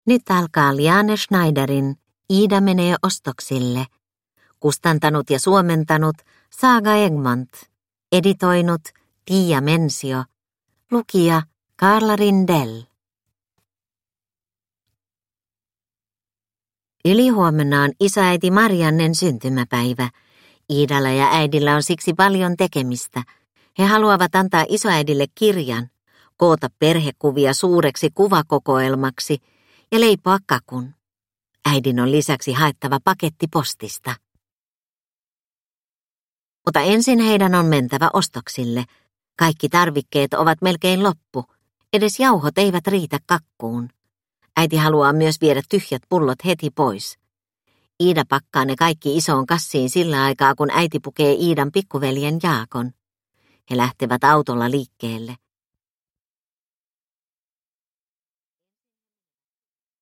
Nyt alkaa Liane Schneiderin Iida menee ostoksille. Kustantanut ja suomentanut Saga Egmont. Editoinut Tiia Mensio. Lukija Karla Rindell. Ylihuomenna on isoäiti Mariannen syntymäpäivä. Iidalla ja äidillä on siksi paljon tekemistä. He haluavat antaa isoäidille kirjan, koota perhekuvia suureksi kuvakokoelmaksi ja leipoa kakun. Äidin on lisäksi haettava paketti postista. Mutta ensin heidän on mentävä ostoksille. Kaikki tarvikkeet ovat melkein loppu. Edes jauhot eivät riitä kakkuun. Äiti haluaa myös viedä tyhjät pullot heti pois. Iida pakkaa ne kaikki isoon kassiin sillä aikaa, kun äiti pukee Iidan pikkuveljen Jaakon. He lähtevät autolla liikkeelle.